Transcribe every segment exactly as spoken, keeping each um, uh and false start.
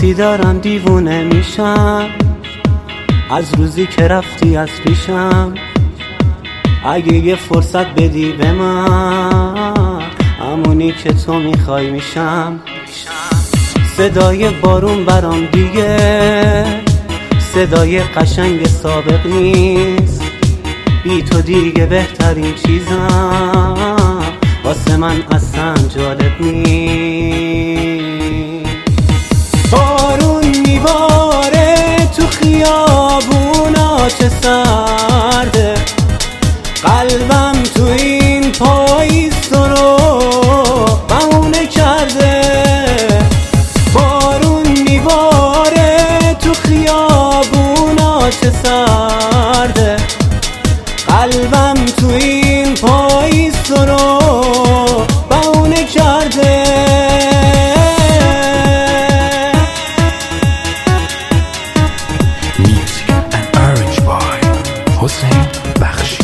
حسی دارم دیوونه میشم از روزی که رفتی از پیشم. اگه یه فرصت بدی به من همونی که تو میخوای میشم. صدای بارون برام دیگه صدای قشنگ سابق نیست. بی تو دیگه بهترین چیزم واسه من اصلا جالب نیست. بارون میباره تو خیابونا چه سرده، قلبم تو این پاییز تو رو بهونه کرده. بارون میباره تو خیابونا چه سرده، قلبم تو این پاییز تو رو بهونه کرده. Music and Orange by حسین بخشی.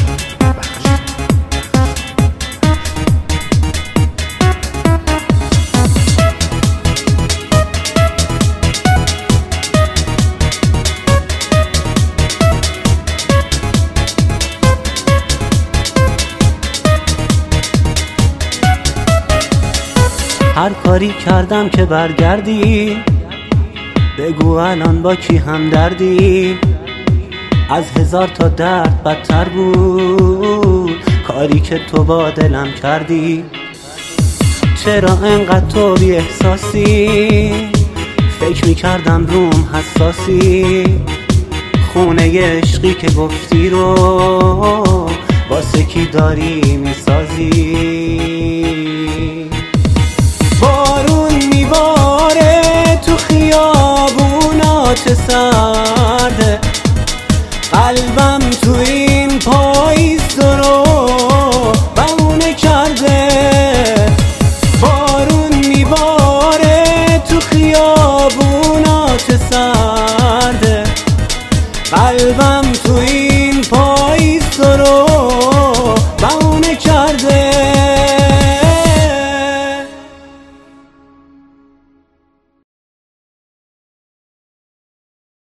هر کاری کردم که برگردی، بگو الان با کی هم دردی. از هزار تا درد بدتر بود کاری که تو با دلم کردی. چرا انقدر تو بی احساسی، فکر میکردم روم حساسی. خونه عشقی که گفتی رو واسه کی داری میسازی. بارون میباره تو خیابونا چه سر